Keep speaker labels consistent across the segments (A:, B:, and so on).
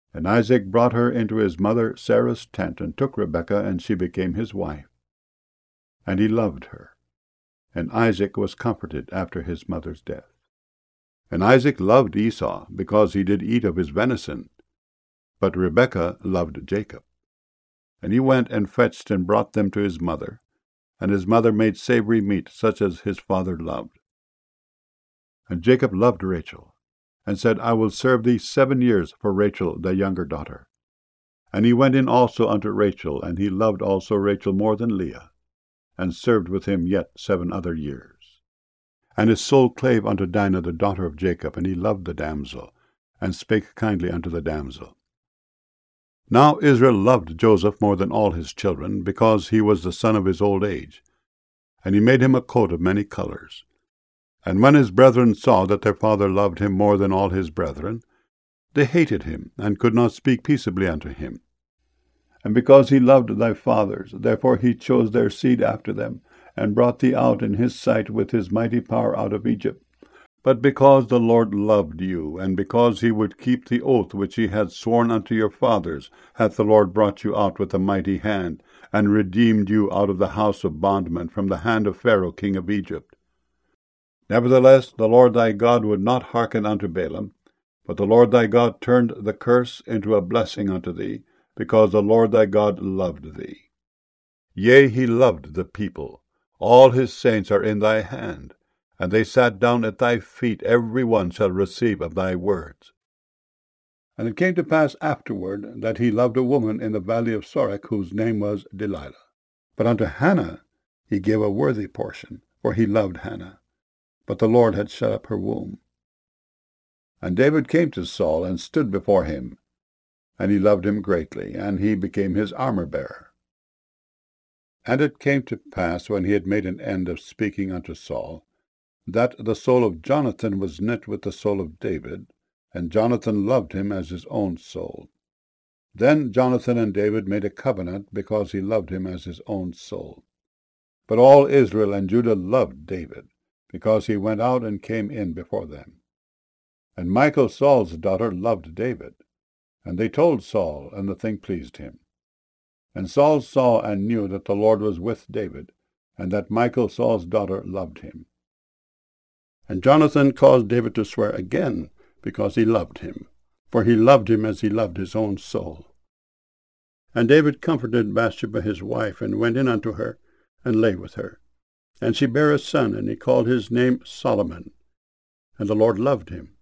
A: And Isaac brought her into his mother Sarah's tent, and took Rebekah, and she became his wife. And he loved her. And Isaac was comforted after his mother's death. And Isaac loved Esau, because he did eat of his venison. But Rebekah loved Jacob. And he went and fetched and brought them to his mother. And his mother made savory meat, such as his father loved. And Jacob loved Rachel, and said, I will serve thee 7 years for Rachel thy younger daughter. And he went in also unto Rachel, and he loved also Rachel more than Leah, and served with him yet 7 other years. And his soul clave unto Dinah the daughter of Jacob, and he loved the damsel, and spake kindly unto the damsel. Now Israel loved Joseph more than all his children, because he was the son of his old age. And he made him a coat of many colors. And when his brethren saw that their father loved him more than all his brethren, they hated him, and could not speak peaceably unto him. And because he loved thy fathers, therefore he chose their seed after them, and brought thee out in his sight with his mighty power out of Egypt. But because the Lord loved you, and because he would keep the oath which he had sworn unto your fathers, hath the Lord brought you out with a mighty hand, and redeemed you out of the house of bondmen, from the hand of Pharaoh king of Egypt. Nevertheless, the Lord thy God would not hearken unto Balaam, but the Lord thy God turned the curse into a blessing unto thee, because the Lord thy God loved thee. Yea, he loved the people. All his saints are in thy hand, and they sat down at thy feet. Every one shall receive of thy words. And it came to pass afterward that he loved a woman in the valley of Sorek, whose name was Delilah. But unto Hannah he gave a worthy portion, for he loved Hannah. But the Lord had shut up her womb. And David came to Saul, and stood before him. And he loved him greatly, and he became his armor-bearer. And it came to pass, when he had made an end of speaking unto Saul, that the soul of Jonathan was knit with the soul of David, and Jonathan loved him as his own soul. Then Jonathan and David made a covenant, because he loved him as his own soul. But all Israel and Judah loved David, because he went out and came in before them. And Michal Saul's daughter loved David. And they told Saul, and the thing pleased him. And Saul saw and knew that the Lord was with David, and that Michal Saul's daughter loved him. And Jonathan caused David to swear again, because he loved him, for he loved him as he loved his own soul. And David comforted Bathsheba his wife, and went in unto her, and lay with her. And she bare a son, and he called his name Solomon. And the Lord loved him.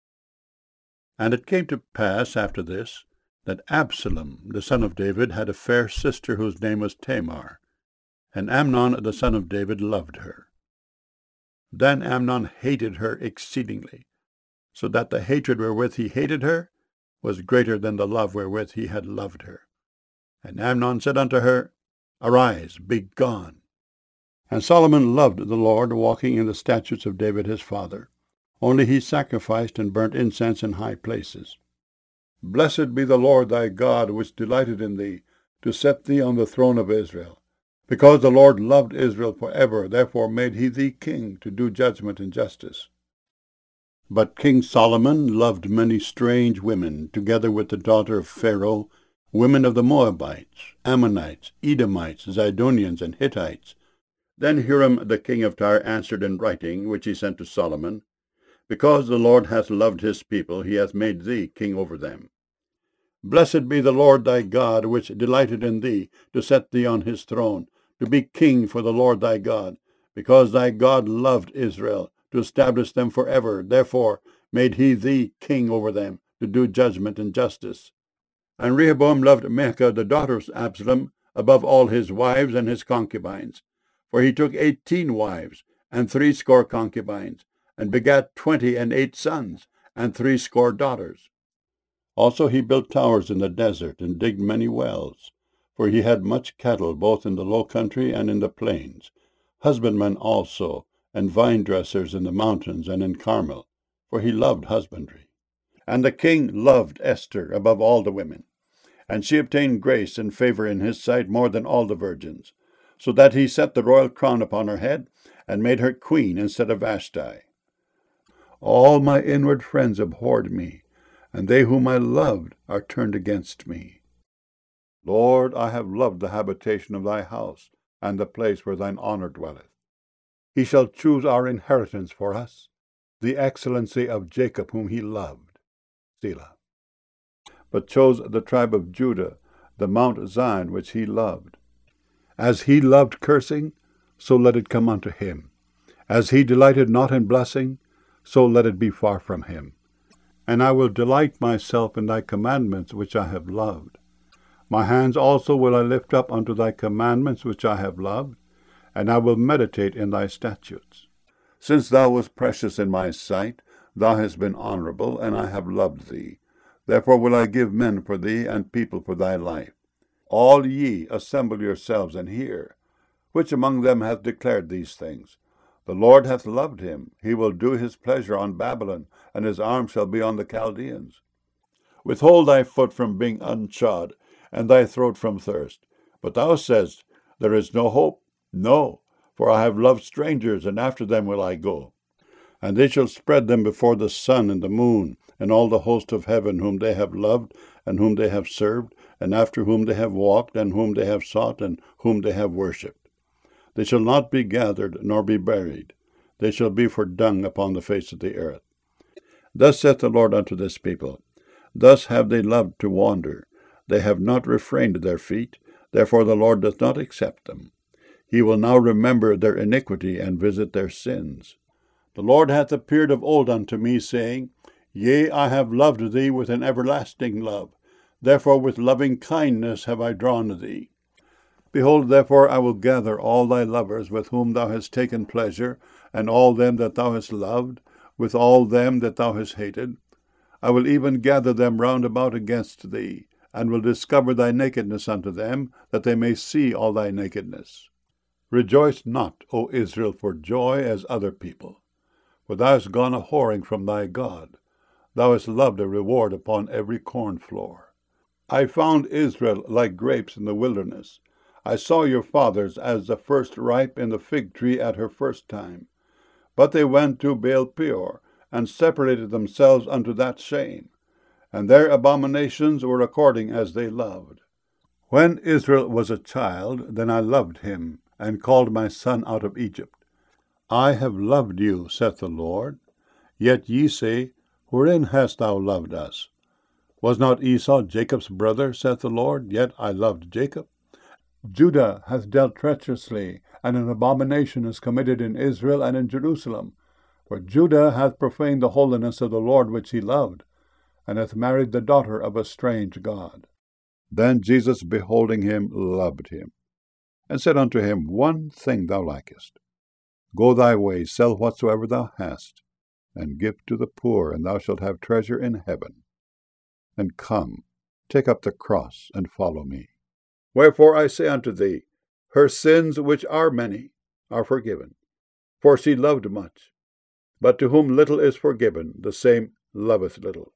A: And it came to pass after this, that Absalom the son of David had a fair sister, whose name was Tamar. And Amnon the son of David loved her. Then Amnon hated her exceedingly, so that the hatred wherewith he hated her was greater than the love wherewith he had loved her. And Amnon said unto her, Arise, be gone. And Solomon loved the Lord, walking in the statutes of David his father. Only he sacrificed and burnt incense in high places. Blessed be the Lord thy God, which delighted in thee, to set thee on the throne of Israel. Because the Lord loved Israel forever, therefore made he thee king, to do judgment and justice. But King Solomon loved many strange women, together with the daughter of Pharaoh, women of the Moabites, Ammonites, Edomites, Zidonians, and Hittites. Then Huram the king of Tyre answered in writing, which he sent to Solomon, Because the Lord hath loved his people, he hath made thee king over them. Blessed be the Lord thy God, which delighted in thee, to set thee on his throne, to be king for the Lord thy God, because thy God loved Israel, to establish them forever. Therefore made he thee king over them, to do judgment and justice. And Rehoboam loved Maachah the daughter of Absalom above all his wives and his concubines. For he took 18 wives, and 60 concubines, and begat 28 sons, and 60 daughters. Also he built towers in the desert, and digged many wells. For he had much cattle, both in the low country and in the plains, husbandmen also, and vine dressers in the mountains and in Carmel, for he loved husbandry. And the king loved Esther above all the women, and she obtained grace and favor in his sight more than all the virgins, so that he set the royal crown upon her head, and made her queen instead of Vashti. All my inward friends abhorred me, and they whom I loved are turned against me. Lord, I have loved the habitation of thy house, and the place where thine honour dwelleth. He shall choose our inheritance for us, the excellency of Jacob whom he loved. Selah. But chose the tribe of Judah, the Mount Zion which he loved. As he loved cursing, so let it come unto him. As he delighted not in blessing, so let it be far from him. And I will delight myself in thy commandments which I have loved. My hands also will I lift up unto thy commandments which I have loved, and I will meditate in thy statutes. Since thou wast precious in my sight, thou hast been honorable, and I have loved thee. Therefore will I give men for thee, and people for thy life. All ye assemble yourselves and hear. Which among them hath declared these things? The Lord hath loved him. He will do his pleasure on Babylon, and his arm shall be on the Chaldeans. Withhold thy foot from being unshod, and thy throat from thirst. But thou sayest, there is no hope. No, for I have loved strangers, and after them will I go. And they shall spread them before the sun and the moon, and all the host of heaven, whom they have loved, and whom they have served, and after whom they have walked, and whom they have sought, and whom they have worshipped. They shall not be gathered, nor be buried. They shall be for dung upon the face of the earth. Thus saith the Lord unto this people, thus have they loved to wander. They have not refrained their feet, therefore the Lord doth not accept them. He will now remember their iniquity, and visit their sins. The Lord hath appeared of old unto me, saying, Yea, I have loved thee with an everlasting love. Therefore with loving kindness have I drawn thee. Behold, therefore I will gather all thy lovers with whom thou hast taken pleasure, and all them that thou hast loved, with all them that thou hast hated. I will even gather them round about against thee, and will discover thy nakedness unto them, that they may see all thy nakedness. Rejoice not, O Israel, for joy as other people, for thou hast gone a whoring from thy God. Thou hast loved a reward upon every corn floor. I found Israel like grapes in the wilderness. I saw your fathers as the first ripe in the fig tree at her first time. But they went to Baal Peor, and separated themselves unto that shame. And their abominations were according as they loved. When Israel was a child, then I loved him, and called my son out of Egypt. I have loved you, saith the Lord. Yet ye say, Wherein hast thou loved us? Was not Esau Jacob's brother, saith the Lord? Yet I loved Jacob. Judah hath dealt treacherously, and an abomination is committed in Israel and in Jerusalem. For Judah hath profaned the holiness of the Lord which he loved, and hath married the daughter of a strange god. Then Jesus, beholding him, loved him, and said unto him, One thing thou lackest. Go thy way, sell whatsoever thou hast, and give to the poor, and thou shalt have treasure in heaven. And come, take up the cross, and follow me. Wherefore I say unto thee, her sins, which are many, are forgiven, for she loved much. But to whom little is forgiven, the same loveth little.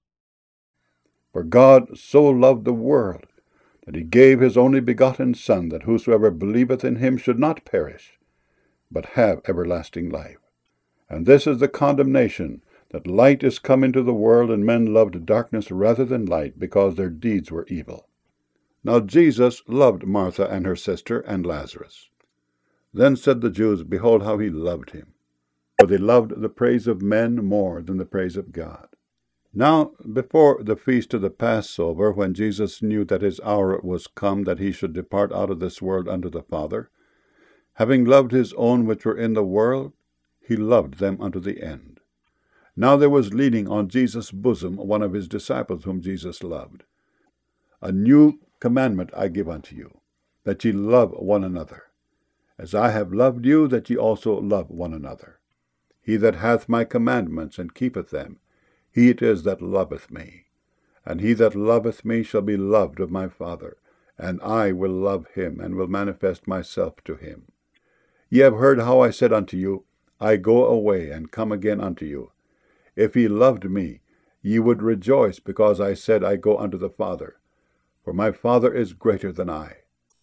A: For God so loved the world, that he gave his only begotten Son, that whosoever believeth in him should not perish, but have everlasting life. And this is the condemnation, that light is come into the world, and men loved darkness rather than light, because their deeds were evil. Now Jesus loved Martha and her sister and Lazarus. Then said the Jews, Behold how he loved him. For they loved the praise of men more than the praise of God. Now before the feast of the Passover, when Jesus knew that his hour was come, that he should depart out of this world unto the Father, having loved his own which were in the world, he loved them unto the end. Now there was leaning on Jesus' bosom one of his disciples whom Jesus loved. A new commandment I give unto you, that ye love one another. As I have loved you, that ye also love one another. He that hath my commandments and keepeth them, he it is that loveth me. And he that loveth me shall be loved of my Father, and I will love him, and will manifest myself to him. Ye have heard how I said unto you, I go away, and come again unto you. If ye loved me, ye would rejoice, because I said, I go unto the Father. For my Father is greater than I.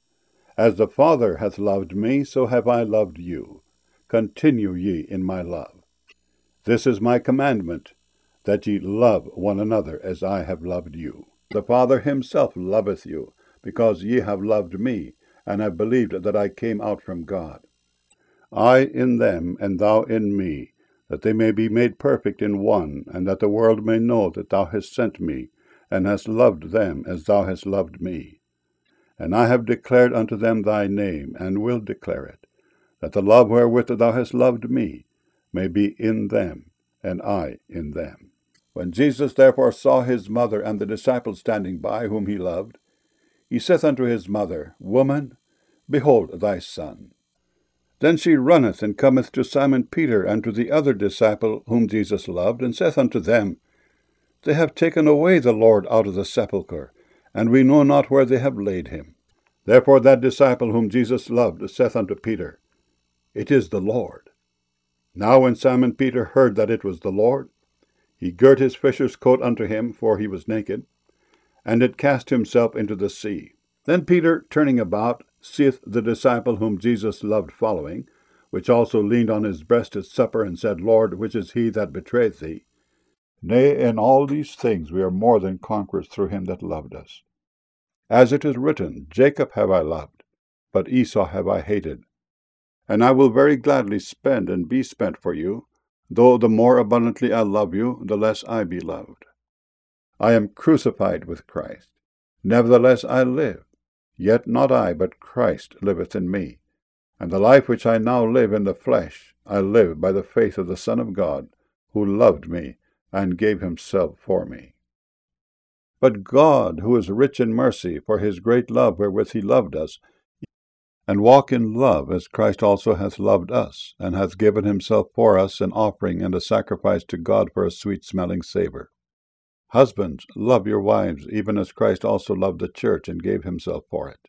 A: As the Father hath loved me, so have I loved you. Continue ye in my love. This is my commandment, that ye love one another as I have loved you. The Father himself loveth you, because ye have loved me, and have believed that I came out from God. I in them, and thou in me, that they may be made perfect in one, and that the world may know that thou hast sent me, and hast loved them as thou hast loved me. And I have declared unto them thy name, and will declare it, that the love wherewith thou hast loved me may be in them, and I in them. When Jesus therefore saw his mother and the disciples standing by, whom he loved, he saith unto his mother, Woman, behold thy son. Then she runneth and cometh to Simon Peter and to the other disciple whom Jesus loved, and saith unto them, They have taken away the Lord out of the sepulchre, and we know not where they have laid him. Therefore that disciple whom Jesus loved saith unto Peter, It is the Lord. Now when Simon Peter heard that it was the Lord, he girt his fisher's coat unto him, for he was naked, and did cast himself into the sea. Then Peter, turning about, seeth the disciple whom Jesus loved following, which also leaned on his breast at supper, and said, Lord, which is he that betrayeth thee? Nay, in all these things we are more than conquerors through him that loved us. As it is written, Jacob have I loved, but Esau have I hated. And I will very gladly spend and be spent for you, though the more abundantly I love you, the less I be loved. I am crucified with Christ. Nevertheless I live, yet not I, but Christ liveth in me. And the life which I now live in the flesh, I live by the faith of the Son of God, who loved me, and gave himself for me. But God, who is rich in mercy, for his great love wherewith he loved us, and walk in love, as Christ also hath loved us, and hath given himself for us an offering and a sacrifice to God for a sweet-smelling savour. Husbands, love your wives, even as Christ also loved the church, and gave himself for it.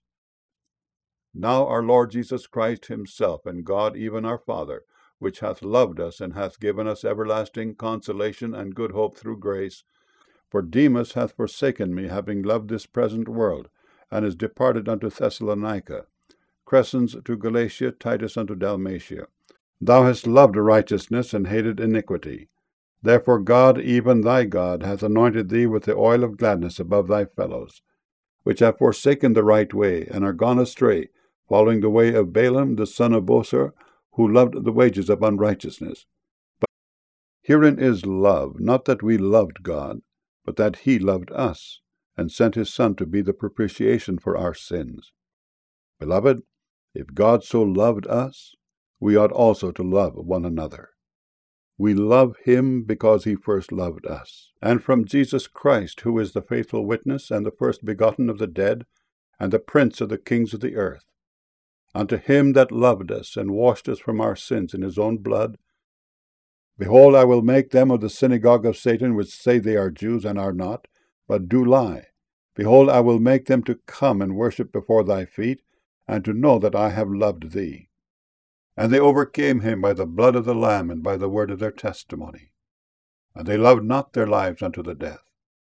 A: Now our Lord Jesus Christ himself, and God even our Father, which hath loved us, and hath given us everlasting consolation and good hope through grace, for Demas hath forsaken me, having loved this present world, and is departed unto Thessalonica, Crescens to Galatia, Titus unto Dalmatia. Thou hast loved righteousness, and hated iniquity. Therefore God, even thy God, hath anointed thee with the oil of gladness above thy fellows, which have forsaken the right way, and are gone astray, following the way of Balaam the son of Bosor, who loved the wages of unrighteousness. But herein is love, not that we loved God, but that he loved us, and sent his Son to be the propitiation for our sins. Beloved, if God so loved us, we ought also to love one another. We love him because he first loved us. And from Jesus Christ, who is the faithful witness, and the first begotten of the dead, and the prince of the kings of the earth, unto him that loved us, and washed us from our sins in his own blood, Behold, I will make them of the synagogue of Satan, which say they are Jews, and are not, but do lie. Behold, I will make them to come and worship before thy feet, and to know that I have loved thee. And they overcame him by the blood of the Lamb, and by the word of their testimony. And they loved not their lives unto the death.